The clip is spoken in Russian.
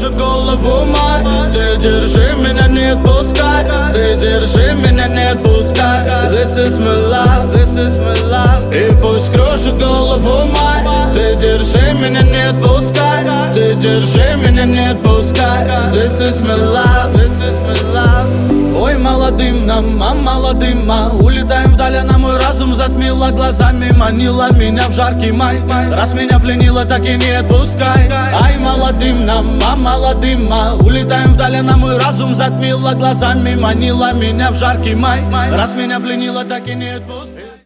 кружит голову май. Ты держи меня, не отпускай. Ты держи меня, не отпускай. This is my love, this is my love. И пусть кружит голову май. Ты держи меня, не отпускай. Ты держи меня, не отпускай. This is my love, this is my love. Ой, молодым нам, молодым, улетаем вдаль, а мой разум затмила глазами, манила меня в жаркий май. Раз меня пленила, так и не отпускай. Ай, молодым нам, молодым, улетаем вдаль, а мой разум затмила глазами, манила меня в жаркий май. Раз меня пленила, так и не отпускай.